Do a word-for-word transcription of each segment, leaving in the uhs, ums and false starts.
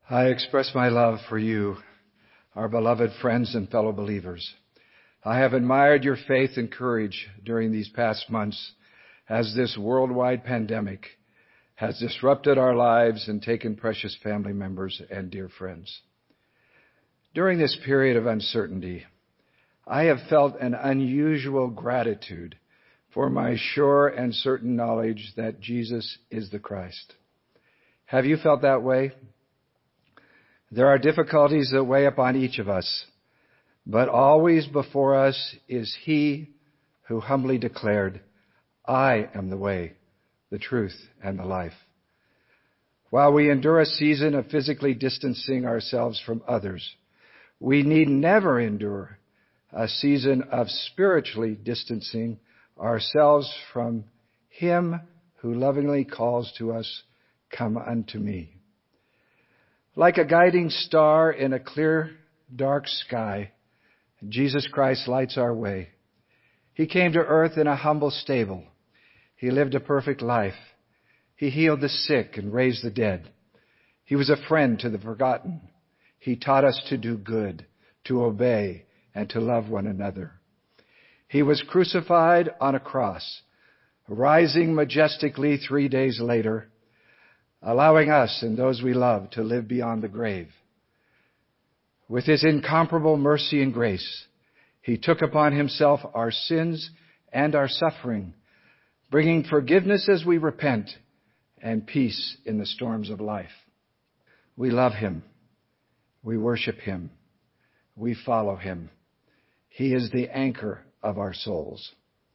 I express my love for you, our beloved friends and fellow believers. I have admired your faith and courage during these past months as this worldwide pandemic has disrupted our lives and taken precious family members and dear friends. During this period of uncertainty, I have felt an unusual gratitude for my sure and certain knowledge that Jesus is the Christ. Have you felt that way? There are difficulties that weigh upon each of us, but always before us is He who humbly declared, I am the way, the truth, and the life. While we endure a season of physically distancing ourselves from others, we need never endure a season of spiritually distancing ourselves from Him who lovingly calls to us, come unto me. Like a guiding star in a clear, dark sky, Jesus Christ lights our way. He came to earth in a humble stable. He lived a perfect life. He healed the sick and raised the dead. He was a friend to the forgotten. He taught us to do good, to obey, and to love one another. He was crucified on a cross, rising majestically three days later, allowing us and those we love to live beyond the grave. With His incomparable mercy and grace, He took upon Himself our sins and our suffering, bringing forgiveness as we repent and peace in the storms of life. We love Him. We worship Him. We follow Him. He is the anchor of our souls.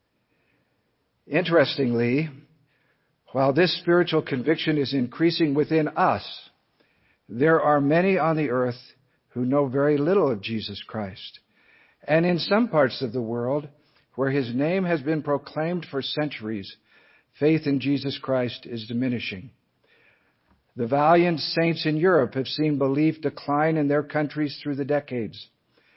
Interestingly, while this spiritual conviction is increasing within us, there are many on the earth who know very little of Jesus Christ. And in some parts of the world, where His name has been proclaimed for centuries, faith in Jesus Christ is diminishing. The valiant saints in Europe have seen belief decline in their countries through the decades.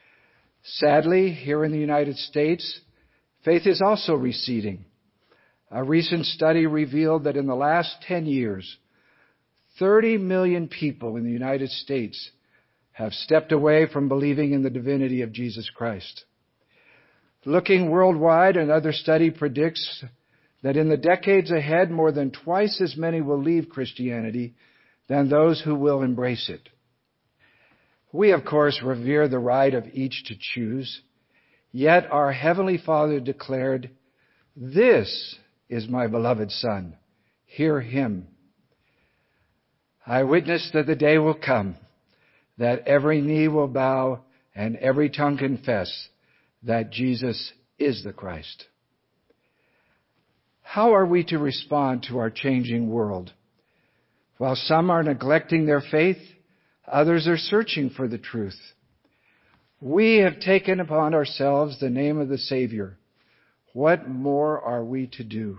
Sadly, here in the United States, faith is also receding. A recent study revealed that in the last ten years, thirty million people in the United States have stepped away from believing in the divinity of Jesus Christ. Looking worldwide, another study predicts that in the decades ahead, more than twice as many will leave Christianity than those who will embrace it. We, of course, revere the right of each to choose, yet our Heavenly Father declared, "This is my beloved Son. Hear Him." I witness that the day will come that every knee will bow and every tongue confess that Jesus is the Christ. How are we to respond to our changing world? While some are neglecting their faith, others are searching for the truth. We have taken upon ourselves the name of the Savior. What more are we to do?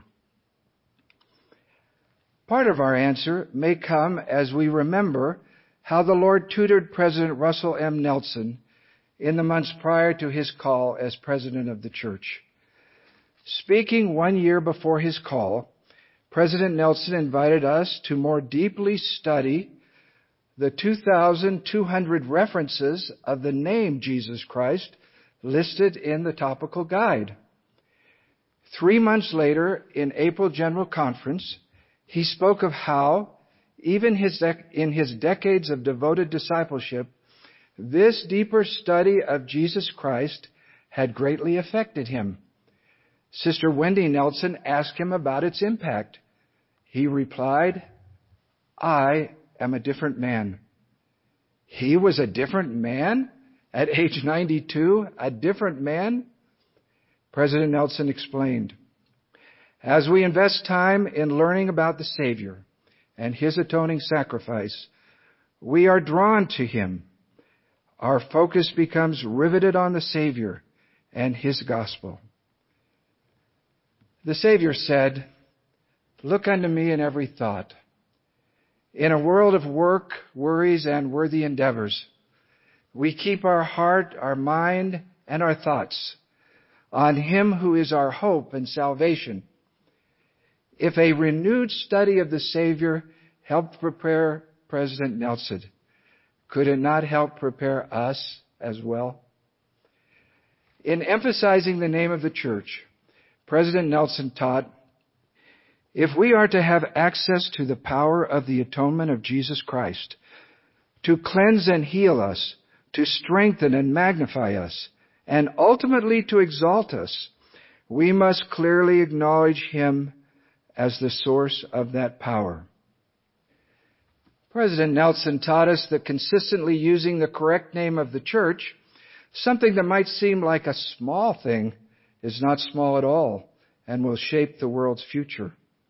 Part of our answer may come as we remember how the Lord tutored President Russell M. Nelson in the months prior to his call as President of the Church. Speaking one year before his call, President Nelson invited us to more deeply study the two thousand two hundred references of the name Jesus Christ listed in the topical guide. Three months later, in April General Conference, he spoke of how, even his dec- in his decades of devoted discipleship, this deeper study of Jesus Christ had greatly affected him. Sister Wendy Nelson asked him about its impact. He replied, "I am a different man." He was a different man? At age ninety-two, a different man? President Nelson explained, "As we invest time in learning about the Savior and His atoning sacrifice, we are drawn to Him. Our focus becomes riveted on the Savior and His gospel." The Savior said, "Look unto me in every thought." In a world of work, worries, and worthy endeavors, we keep our heart, our mind, and our thoughts on Him who is our hope and salvation. If a renewed study of the Savior helped prepare President Nelson, Could it not help prepare us as well? In emphasizing the name of the church, President Nelson taught, if we are to have access to the power of the atonement of Jesus Christ, to cleanse and heal us, to strengthen and magnify us, and ultimately to exalt us, we must clearly acknowledge Him as the source of that power. President Nelson taught us that consistently using the correct name of the church, something that might seem like a small thing, is not small at all and will shape the world's future.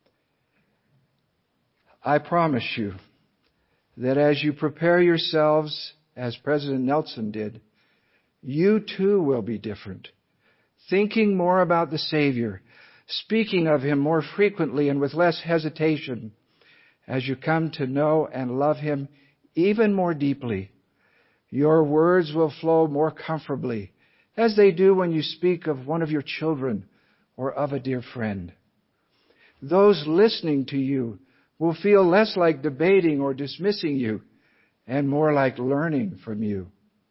I promise you that as you prepare yourselves, as President Nelson did, you too will be different, thinking more about the Savior, speaking of Him more frequently and with less hesitation as you come to know and love Him even more deeply. Your words will flow more comfortably, as they do when you speak of one of your children or of a dear friend. Those listening to you will feel less like debating or dismissing you and more like learning from you.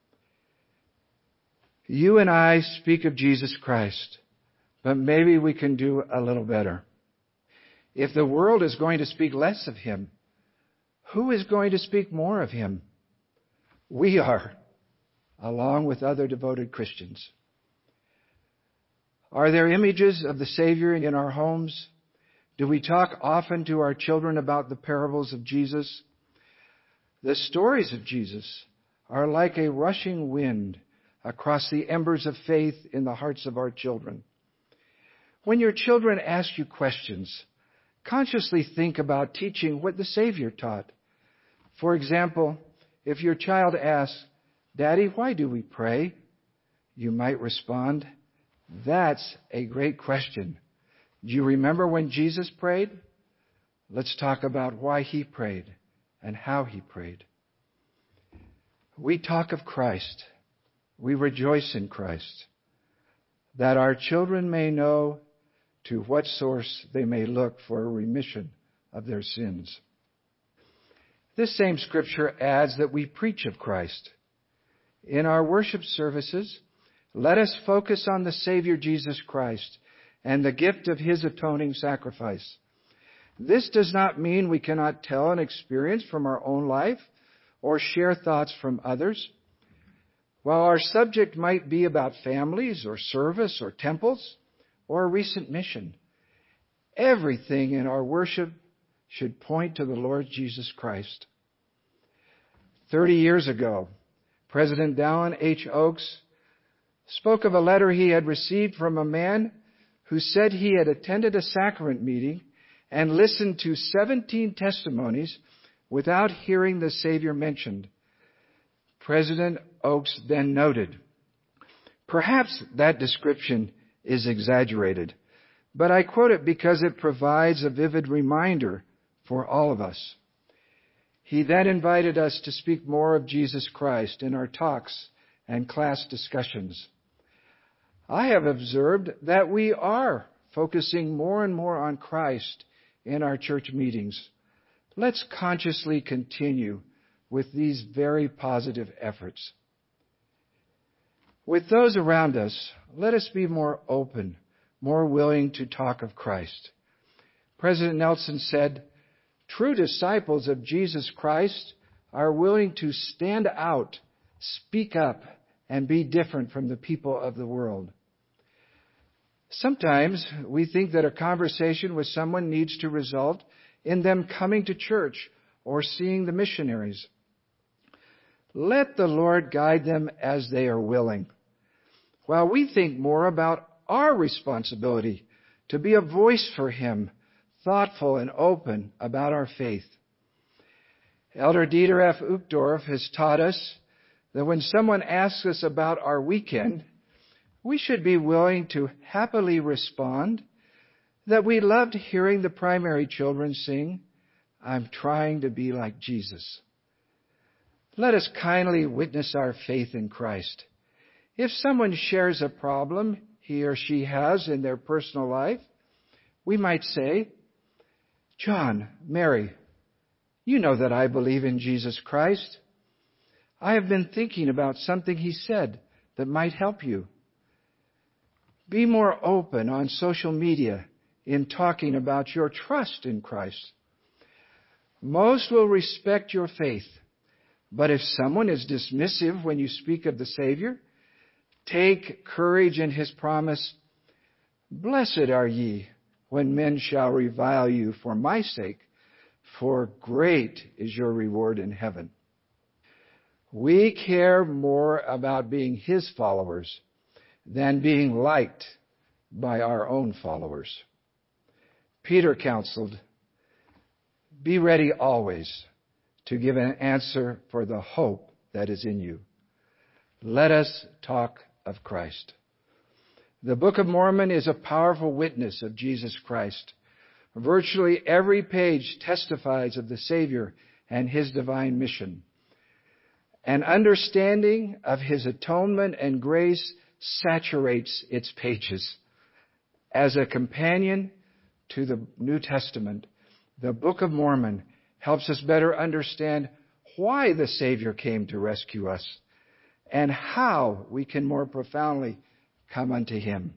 You and I speak of Jesus Christ, but maybe we can do a little better. If the world is going to speak less of Him, who is going to speak more of Him? We are, along with other devoted Christians. Are there images of the Savior in our homes? Do we talk often to our children about the parables of Jesus? The stories of Jesus are like a rushing wind across the embers of faith in the hearts of our children. When your children ask you questions, consciously think about teaching what the Savior taught. For example, if your child asks, "Daddy, why do we pray?" you might respond, "That's a great question. Do you remember when Jesus prayed? Let's talk about why He prayed and how He prayed." We talk of Christ. We rejoice in Christ, that our children may know to what source they may look for a remission of their sins. This same scripture adds that we preach of Christ. In our worship services, let us focus on the Savior Jesus Christ and the gift of His atoning sacrifice. This does not mean we cannot tell an experience from our own life or share thoughts from others. While our subject might be about families or service or temples or a recent mission, everything in our worship should point to the Lord Jesus Christ. Thirty years ago, President Dallin H. Oaks spoke of a letter he had received from a man who said he had attended a sacrament meeting and listened to seventeen testimonies without hearing the Savior mentioned. President Oaks then noted, "Perhaps that description is exaggerated, but I quote it because it provides a vivid reminder for all of us." He then invited us to speak more of Jesus Christ in our talks and class discussions. I have observed that we are focusing more and more on Christ in our church meetings. Let's consciously continue with these very positive efforts. With those around us, let us be more open, more willing to talk of Christ. President Nelson said, "True disciples of Jesus Christ are willing to stand out, speak up, and be different from the people of the world." Sometimes we think that a conversation with someone needs to result in them coming to church or seeing the missionaries. Let the Lord guide them as they are willing, while we think more about our responsibility to be a voice for Him, thoughtful and open about our faith. Elder Dieter F. Uchtdorf has taught us that when someone asks us about our weekend, we should be willing to happily respond that we loved hearing the primary children sing, "I'm trying to be like Jesus." Let us kindly witness our faith in Christ. If someone shares a problem he or she has in their personal life, we might say, "John, Mary, you know that I believe in Jesus Christ. I have been thinking about something he said that might help you. Be more open on social media in talking about your trust in Christ. Most will respect your faith, but if someone is dismissive when you speak of the Savior, take courage in his promise, "Blessed are ye when men shall revile you for my sake, for great is your reward in heaven." We care more about being his followers than being liked by our own followers. Peter counseled, "Be ready always to give an answer for the hope that is in you." Let us talk of Christ. The Book of Mormon is a powerful witness of Jesus Christ. Virtually every page testifies of the Savior and his divine mission. An understanding of his atonement and grace saturates its pages. As a companion to the New Testament, the Book of Mormon helps us better understand why the Savior came to rescue us and how we can more profoundly come unto him.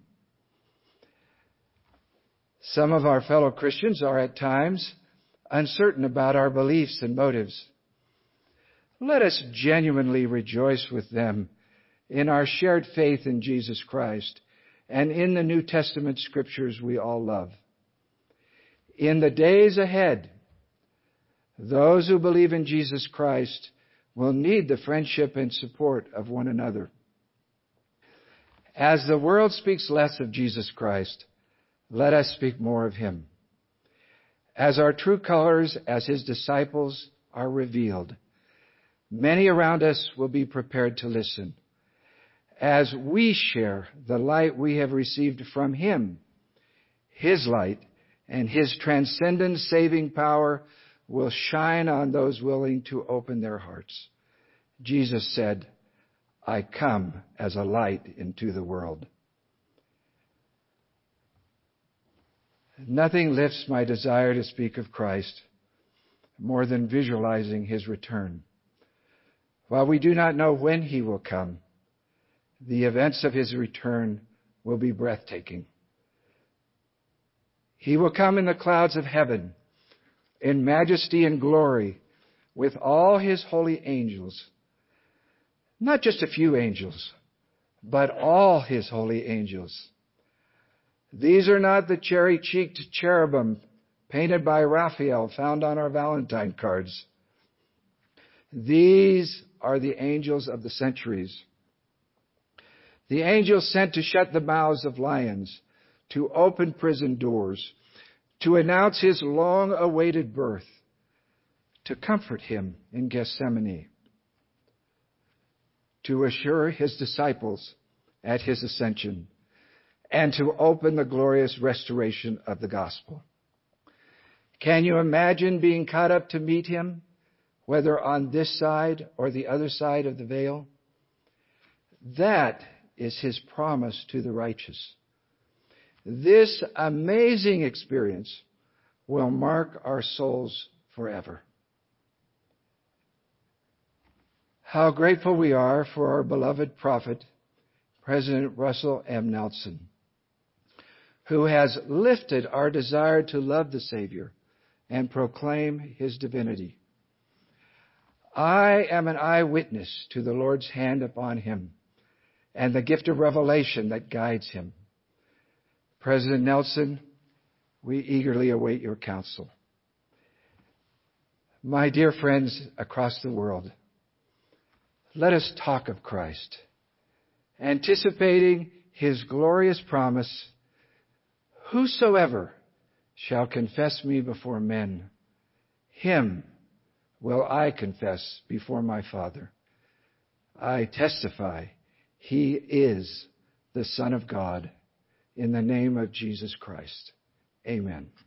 Some of our fellow Christians are at times uncertain about our beliefs and motives. Let us genuinely rejoice with them in our shared faith in Jesus Christ and in the New Testament scriptures we all love. In the days ahead, those who believe in Jesus Christ will need the friendship and support of one another. As the world speaks less of Jesus Christ, let us speak more of him. As our true colors as his disciples are revealed, many around us will be prepared to listen. As we share the light we have received from him, his light and his transcendent saving power will shine on those willing to open their hearts. Jesus said, "I come as a light into the world." Nothing lifts my desire to speak of Christ more than visualizing his return. While we do not know when he will come, the events of his return will be breathtaking. He will come in the clouds of heaven, in majesty and glory, with all his holy angels. Not just a few angels, but all his holy angels. These are not the cherry-cheeked cherubim painted by Raphael found on our Valentine cards. These are the angels of the centuries. The angels sent to shut the mouths of lions, to open prison doors, to announce his long-awaited birth, to comfort him in Gethsemane, to assure his disciples at his ascension, and to open the glorious restoration of the gospel. Can you imagine being caught up to meet him, whether on this side or the other side of the veil? That is his promise to the righteous. This amazing experience will mark our souls forever. How grateful we are for our beloved prophet, President Russell M. Nelson, who has lifted our desire to love the Savior and proclaim his divinity. I am an eyewitness to the Lord's hand upon him and the gift of revelation that guides him. President Nelson, we eagerly await your counsel. My dear friends across the world, let us talk of Christ, anticipating his glorious promise, "Whosoever shall confess me before men, him will I confess before my Father. I testify he is the Son of God, in the name of Jesus Christ." Amen.